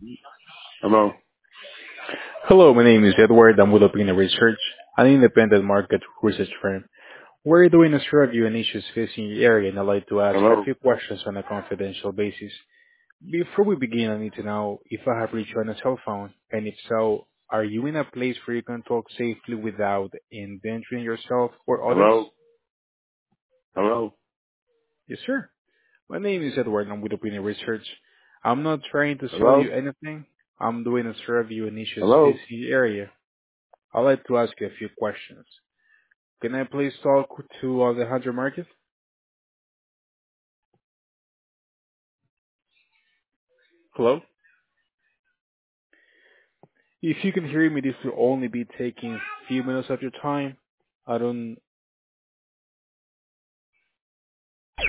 Hello. Hello, my name is Edward. I'm with Opinion Research, an independent market research firm. We're doing a review on issues facing your area, and I'd like to ask a Hello. few questions on a confidential basis. Before we begin, I need to know if I have reached you on a cell phone, and if so, are you in a place where you can talk safely without endangering yourself or others? Hello. Hello. Yes, sir. My name is Edward. I'm with Opinion Research. I'm not trying to sell Hello. you anything. I'm doing a review on issues Hello. facing your area. I'd like to ask you a few questions. Can I please talk to Alejandro Marquez? Hello? If you can hear me, this will only be taking a few minutes of your time. I don't